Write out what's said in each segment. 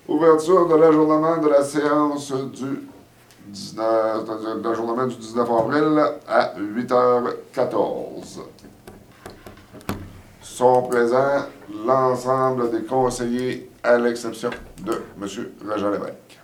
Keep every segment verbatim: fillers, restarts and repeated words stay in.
Ouverture de l'ajournement de la séance du dix-neuf, de l'ajournement du dix-neuf avril à huit heures quatorze. Sont présents l'ensemble des conseillers à l'exception de M. Régent Lévesque.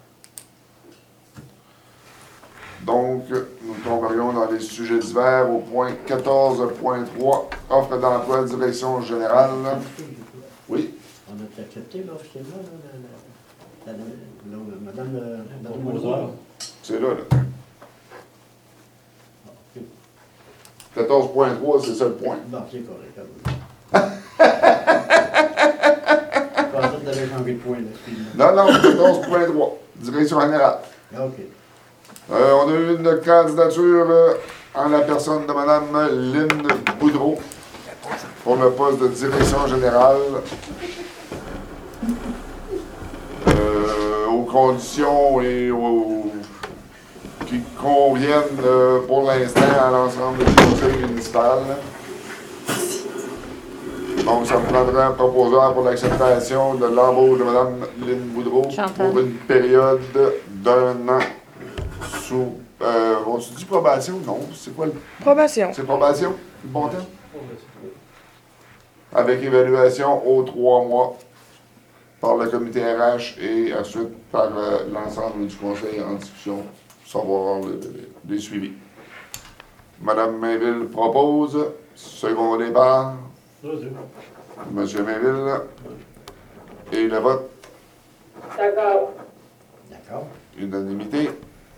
Donc, nous tomberions dans les sujets divers au point quatorze point trois, offre d'emploi direction générale. Oui? On a accepté l'offre, c'est là, là, la, la, la, la, madame la proposeur. C'est là, là. quatorze point trois, c'est ça le point. Non, c'est correct. Je pensais que tu avais changé de point, là, excuse-moi. Non, non, quatorze point trois, direction générale. Ah, OK. Euh, on a eu une candidature euh, en la personne de Mme Lynne Boudreau pour le poste de direction générale euh, aux conditions et aux, qui conviennent euh, pour l'instant à l'ensemble du conseil municipal. Donc, ça me prendrait un proposeur pour l'acceptation de l'embauche de Mme Lynne Boudreau Chantal. pour une période d'un an. Sous, euh, on se dit probation? Non, c'est quoi le... Probation. C'est probation, le bon terme? Avec évaluation aux trois mois par le comité R H et ensuite par euh, l'ensemble du conseil en discussion, savoir le, le, les suivis. Madame Mainville propose, secondé par Monsieur Mainville, et le vote, D'accord. D'accord. unanimité.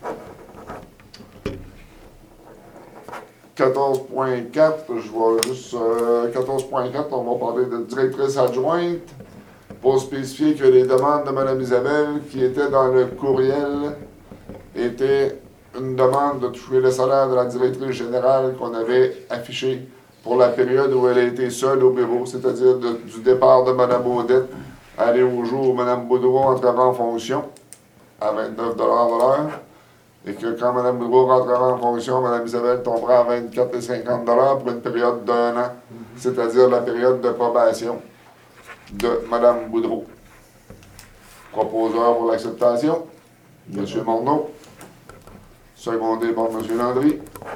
quatorze point quatre, je vois juste euh, quatorze point quatre, on va parler de directrice adjointe pour spécifier que les demandes de Mme Isabelle qui étaient dans le courriel étaient une demande de toucher le salaire de la directrice générale qu'on avait affiché pour la période où elle a été seule au bureau, c'est-à-dire de- du départ de Mme Baudette, aller au jour où Mme Boudreau entrera en fonction à vingt-neuf dollars de l'heure. Et que quand Mme Boudreau rentrera en fonction, Mme Isabelle tombera à vingt-quatre et cinquante dollars pour une période d'un an, c'est-à-dire la période de probation de Mme Boudreau. Proposeur pour l'acceptation, M. Morneau, secondé par M. Landry.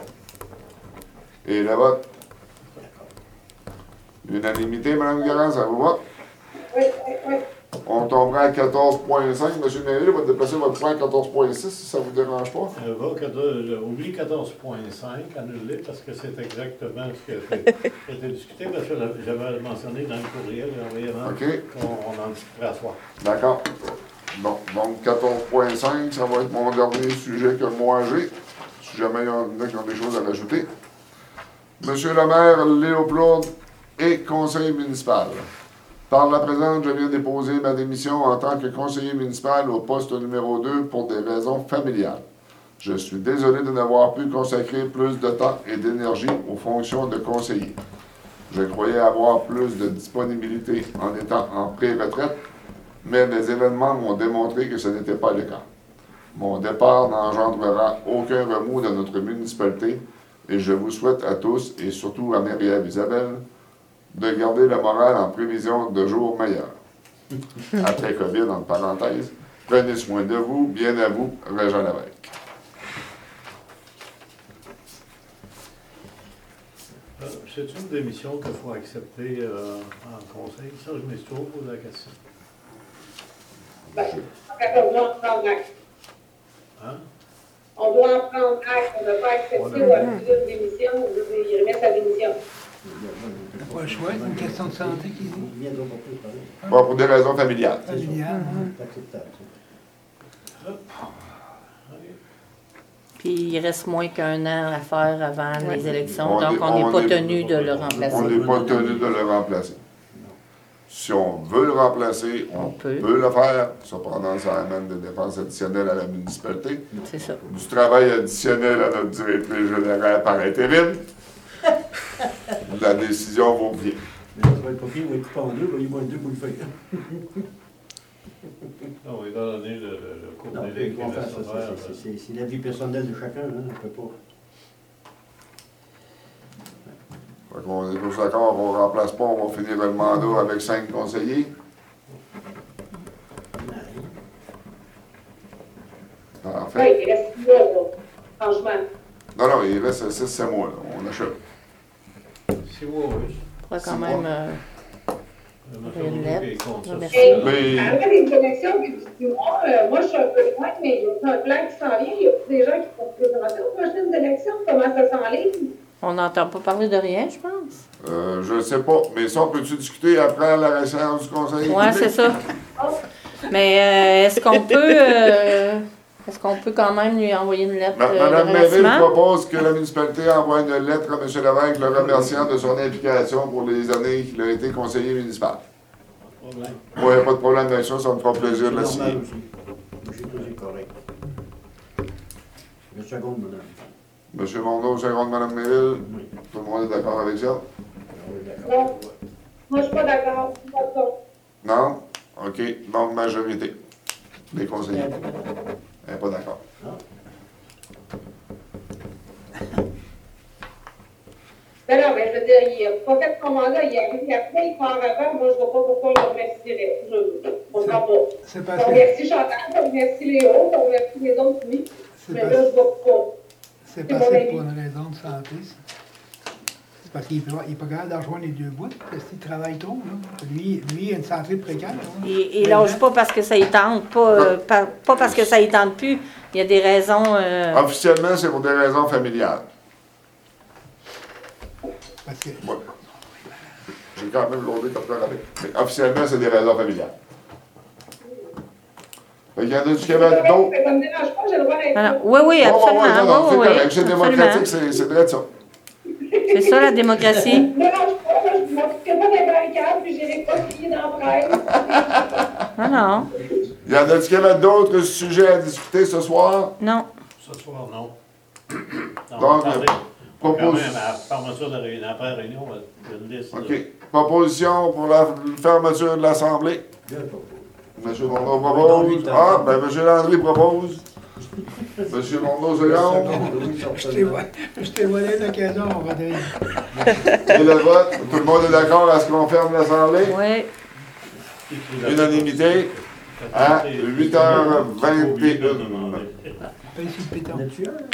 Et le vote. L'unanimité, Mme Garand, ça vous va? Oui, oui, oui. On tombera à quatorze point cinq. M. Méry va déplacer votre point à quatorze point six si ça ne vous dérange pas. Euh, va, quatorze, euh, oublie quatorze point cinq, annulé, parce que c'est exactement ce qui a été, a été discuté, parce que j'avais mentionné dans le courriel, envoyé avant, OK. qu'on on en discutera à soir. D'accord. Bon, donc quatorze point cinq, ça va être mon dernier sujet que moi j'ai, si jamais il y en a qui ont des choses à rajouter. Monsieur le maire, Léopold et conseil municipal. Par la présente, je viens déposer ma démission en tant que conseiller municipal au poste numéro deux pour des raisons familiales. Je suis désolé de n'avoir pu consacrer plus de temps et d'énergie aux fonctions de conseiller. Je croyais avoir plus de disponibilité en étant en pré-retraite, mais les événements m'ont démontré que ce n'était pas le cas. Mon départ n'engendrera aucun remous dans notre municipalité et je vous souhaite à tous, et surtout à Marie-Ève Isabelle, de garder le moral en prévision de jours meilleurs. Après COVID, entre parenthèses, prenez soin de vous, bien à vous, Régent Lévesque. Euh, C'est une démission qu'il faut accepter euh, en conseil. Ça, je me suis toujours posé la question. Ben, on doit en prendre acte. Hein? On doit en prendre acte. On ne va pas accepter ou refuser une démission ou il remet sa démission. T'as pas le choix, c'est une question de santé qui dit. Il viendra pas plus parler. Bon, pour des raisons familiales. Familial. C'est acceptable, ça. Puis il reste moins qu'un an à faire avant Ouais. les élections, On donc est- on n'est on pas est- tenu de le On remplacer. n'est pas tenu de le remplacer. Si on veut le remplacer, on, On peut. peut le faire. Cependant, ça amène des dépenses additionnelles à la municipalité. C'est ça. Du travail additionnel à notre directrice générale par intérim. La décision vaut bien. Mais ça va être pas pire, il va être coupé en deux, il va être deux pour le faire. Non, étant donné le, le, le court Non, délai ils qui vont faire reste ça, ouvert, c'est- c'est- c'est- c'est la vie personnelle de chacun, hein, on peut pas. Fait qu'on est tous d'accord, on ne remplace pas, on va finir le mandat avec cinq conseillers. Parfait. il reste six mois, là, franchement. Non, non, il reste six sept mois, là. On achète. Si vous oui. On pourrait quand C'est même. moi. euh, M. Une Boudreau lettre. qui est contre ça. Merci. Et Mais- après les élections du dix-huit mois, euh, moi, je suis un peu loin, mais il y a un plan qui s'en vient. Il y a des gens qui font présenter aux prochaines élections. Comment ça s'enligne? On n'entend pas parler de rien, je pense. Euh, je ne sais pas. Mais ça, on peut-tu discuter après la séance du conseil? Ouais, c'est ça. Oh, Mais euh, est-ce qu'on peut. euh, est-ce qu'on peut quand même lui envoyer une lettre Ma- euh, Madame de Méville remerciement? propose que la municipalité envoie une lettre à M. Lévesque le remerciant de son implication pour les années qu'il a été conseiller municipal. Pas de problème. Moi, il n'y a pas de problème avec ça, ça me fera plaisir de la C'est normal signer. aussi. J'ai trouvé correct. Une seconde, madame. Monsieur Mondeau, seconde Madame Méville, Oui. tout le monde est d'accord avec ça? Ah oui, d'accord. non. Moi, je suis pas d'accord. Je suis pas d'accord. Non? OK. Donc, majorité des conseillers. Elle n'est pas d'accord. Ben non, mais je veux dire, il n'a pas fait son mandat, il est arrivé après, il part avant. Moi, je ne vois pas pourquoi on le remercierait. Je ne comprends pas. C'est parce On que, remercie Chantal, on remercie Léo, on remercie les autres, oui. c'est Mais parce, là, je ne vois pas. c'est parce que c'est pour une raison de santé, ça. C'est parce qu'il n'est pas capable d'en rejoindre les deux bouts, parce qu'il travaille trop, là. Lui, lui, il a une santé précaire, là. Il, il lâche pas parce que ça y tente, pas, euh, pas, pas parce que ça y tente plus. Il y a des raisons. euh, Officiellement, c'est pour des raisons familiales. Parce que, Ouais. J'ai quand même lourdé comme ça avec. Mais officiellement, c'est des raisons familiales. Fait qu'il y en a du Québec d'autres. Ça ne me dérange pas, j'ai le droit d'être voilà. là. Oui, oui, Oh, oh, ouais, non, non, absolument. c'est Oui, oui, correct. C'est absolument. démocratique, c'est c'est vrai de ça. C'est ça la démocratie. Ça ne me dérange pas, là, je ne m'occuperai pas des barricades, puis je n'irai pas crier dans la presse. Non, non. Il y en a du Québec d'autres sujets à discuter ce soir? Non. Ce soir, non. Non, Donc, attendez. Quand propos- même, à la fermeture de la réunion, après la réunion, on va une liste. OK. là. Proposition pour la fermeture de l'Assemblée. je propose. M. Mondeau propose. Ah, ben M. Landry propose. M. Mondeau, seconde. Oui, je t'ai volé- je t'ai volé l'occasion, Rodrigue. Et le vote. Tout le monde est d'accord à ce qu'on ferme l'Assemblée? Oui. Qui qui l'a- Unanimité à huit heures vingt et une. Paye sur le péton. En as-tu un?